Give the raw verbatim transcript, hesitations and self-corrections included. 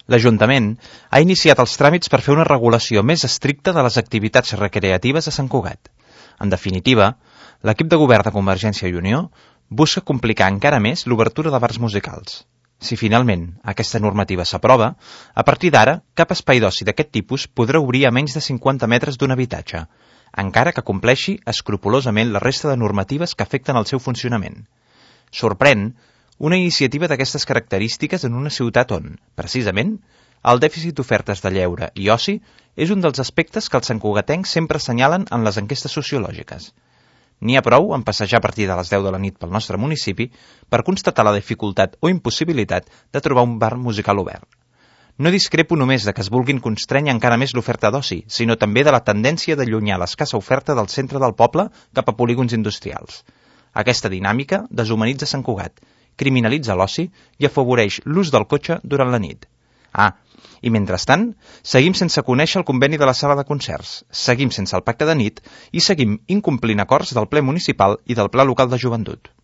L'Ajuntament ha iniciat els tràmits per fer una regulació més estricta de les activitats recreatives a Sant Cugat. En definitiva, l'equip de govern de Convergència i Unió busca complicar encara més l'obertura de bars musicals. Si finalment aquesta normativa s'aprova, a partir d'ara, cap espai d'oci d'aquest tipus podrà obrir a menys de cinquanta metres d'un habitatge, encara que compleixi escrupolosament la resta de normatives que afecten el seu funcionament. Sorprèn una iniciativa d'aquestes característiques en una ciutat on, precisament, el dèficit d'ofertes de lleure i oci és un dels aspectes que els santcugatencs sempre assenyalen en les enquestes sociològiques. N'hi ha prou en passejar a partir de les deu de la nit pel nostre municipi per constatar la dificultat o impossibilitat de trobar un bar musical obert. No discrepo només de que es vulguin constrènyer encara més l'oferta d'oci, sinó també de la tendència d'allunyar l'escassa oferta del centre del poble cap a polígons industrials. Aquesta dinàmica deshumanitza Sant Cugat, criminalitza l'oci i afavoreix l'ús del cotxe durant la nit. Ah, i mentrestant, seguim sense conèixer el conveni de la sala de concerts, seguim sense el pacte de nit i seguim incomplint acords del ple municipal i del pla local de joventut.